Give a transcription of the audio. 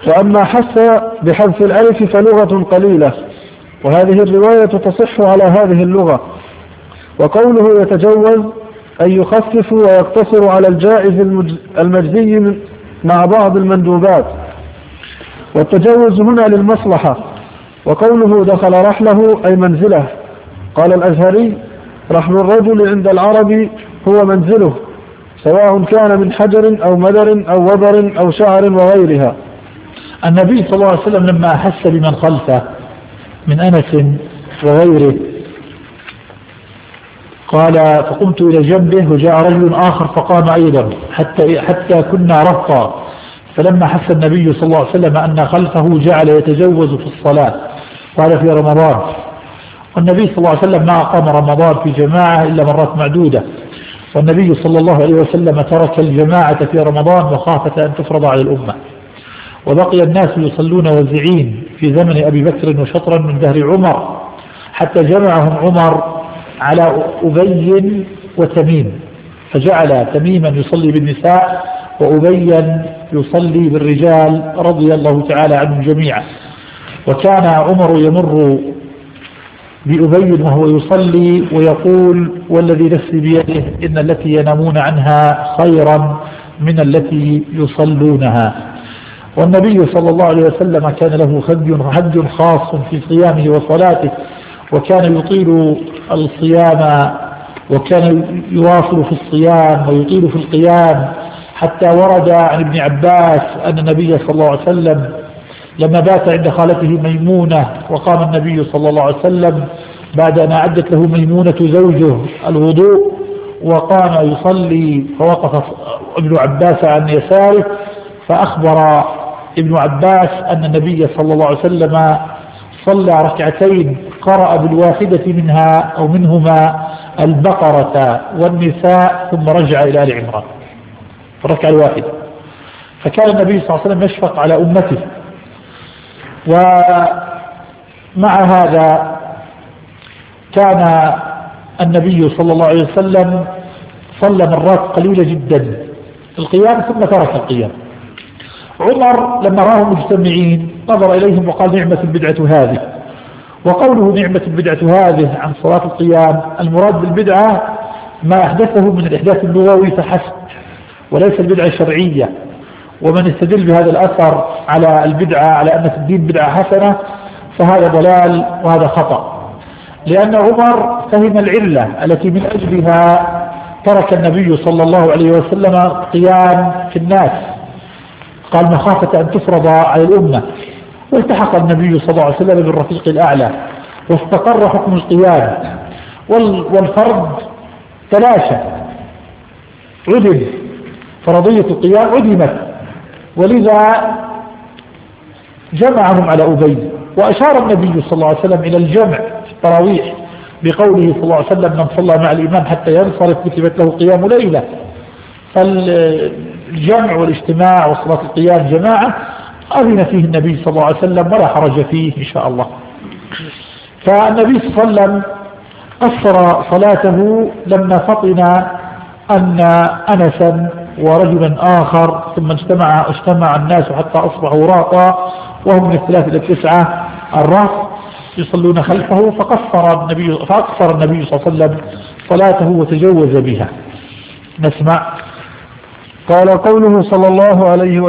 وأما حث بحذف الألف فلغة قليلة، وهذه الرواية تصح على هذه اللغة. وقوله يتجوز أي يخفف ويقتصر على الجائز المجزي مع بعض المندوبات، والتجوز هنا للمصلحة. وقوله دخل رحله أي منزله. قال الأزهري: رحل الرجل عند العرب هو منزله، سواء كان من حجر أو مدر أو وبر أو شعر وغيرها. النبي صلى الله عليه وسلم لما أحس بمن خلفه من أنس وغيره قال: فقمت إلى جنبه وجاء رجل آخر فقام أيضا حتى كنا رفقا، فلما حس النبي صلى الله عليه وسلم أن خلفه جعل يتجوز في الصلاة. قال: في رمضان. والنبي صلى الله عليه وسلم ما أقام رمضان في جماعة إلا مرات معدودة، والنبي صلى الله عليه وسلم ترك الجماعة في رمضان مخافة أن تفرض على الأمة. وبقي الناس يصلون وزعين في زمن أبي بكر وشطرا من دهر عمر، حتى جمعهم عمر على أبي وتميم، فجعل تميما يصلي بالنساء وأبيا يصلي بالرجال رضي الله تعالى عنهم جميعا. وكان عمر يمر بأبي وهو يصلي ويقول: والذي نفسي بيده إن التي ينامون عنها خيرا من التي يصلونها. والنبي صلى الله عليه وسلم كان له هدي خاص في صيامه وصلاته، وكان يطيل الصيام وكان يواصل في الصيام ويطيل في القيام، حتى ورد عن ابن عباس أن النبي صلى الله عليه وسلم لما بات عند خالته ميمونة وقام النبي صلى الله عليه وسلم بعد أن أعدت له ميمونة زوجه الوضوء وقام يصلي، فوقف ابن عباس عن يساره فأخبر ابن عباس أن النبي صلى الله عليه وسلم صلى ركعتين قرأ بالواحدة منها أو منهما البقرة والنساء ثم رجع إلى آل عمران في الركعة الواحدة. فكان النبي صلى الله عليه وسلم يشفق على أمته. ومع هذا كان النبي صلى الله عليه وسلم صلى مرات قليلة جدا القيام ثم ترك القيام. عمر لما راهم مجتمعين نظر إليهم وقال: نعمة البدعة هذه. وقوله نعمة البدعة هذه عن صلاة القيام المراد بالبدعة ما أحدثه من الإحداث اللغوي فحسب، وليس البدعة الشرعية. ومن استدل بهذا الأثر على البدعة على أن في الدين بدعة حسنة فهذا ضلال وهذا خطأ، لأن عمر فهم العلة التي من أجلها ترك النبي صلى الله عليه وسلم قيام في الناس، قال: مخافة أن تفرض على الأمة. والتحق النبي صلى الله عليه وسلم بالرفيق الأعلى واستقر حكم القيام، والفرض تلاشى عدم، فرضية القيام عدمت، ولذا جمعهم على أبي. وأشار النبي صلى الله عليه وسلم إلى الجمع في التراويح بقوله صلى الله عليه وسلم: من صلى مع الإمام حتى ينصرف كتبت له قيام ليلة. فالجمع والاجتماع وصلاة القيام جماعة أذن فيه النبي صلى الله عليه وسلم ولا حرج فيه إن شاء الله. فالنبي صلى الله عليه وسلم قصر صلاته لما فطن أن أنسا ورجلا آخر ثم اجتمع الناس حتى أصبحوا راقا وهم من 3 إلى 9 الرهط يصلون خلفه، فأقصر النبي صلى الله عليه وسلم صلاته وتجوز بها. نسمع. قال: قوله صلى الله عليه وسلم